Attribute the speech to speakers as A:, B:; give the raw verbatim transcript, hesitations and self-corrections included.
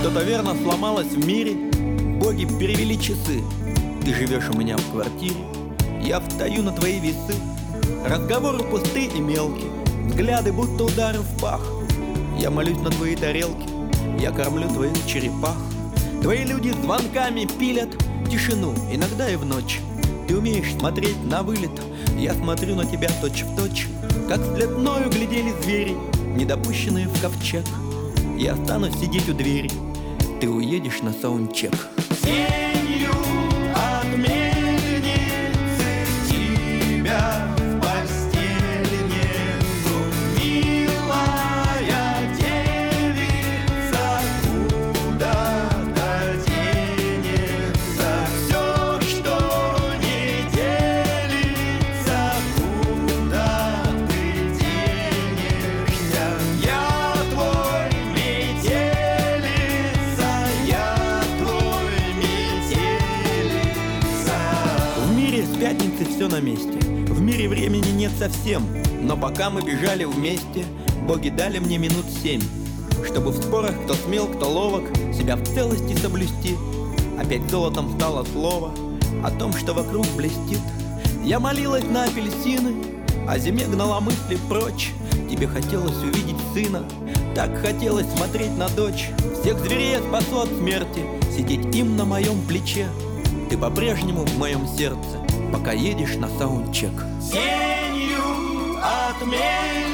A: Что-то верно сломалось в мире, боги перевели часы. Ты живешь у меня в квартире, я встаю на твои весы. Разговоры пустые и мелкие, взгляды будто удары в пах. Я молюсь на твои тарелки, я кормлю твоих черепах. Твои люди звонками пилят тишину, иногда и в ночь. Ты умеешь смотреть на вылет, я смотрю на тебя точь в точь. Как вслед мною глядели звери, недопущенные в ковчег. Я останусь сидеть у двери, ты уедешь на саундчек.
B: Тенью от мельницы тебя в постель несу, милая девица, куда-то денется. Все, что не делится, куда ты денешься? Я твой метелица, я твой метелица.
A: В мире с пятницы все на месте, в мире времени нет совсем. Но пока мы бежали вместе, боги дали мне минут семь, чтобы в спорах, кто смел, кто ловок, себя в целости соблюсти. Опять золотом стало слово о том, что вокруг блестит. Я молилась на апельсины, а зиме гнала мысли прочь. Тебе хотелось увидеть сына, так хотелось смотреть на дочь. Всех зверей я спасу от смерти, сидеть им на моем плече. Ты по-прежнему в моем сердце, пока едешь на саундчек.
B: Тенью от мельницы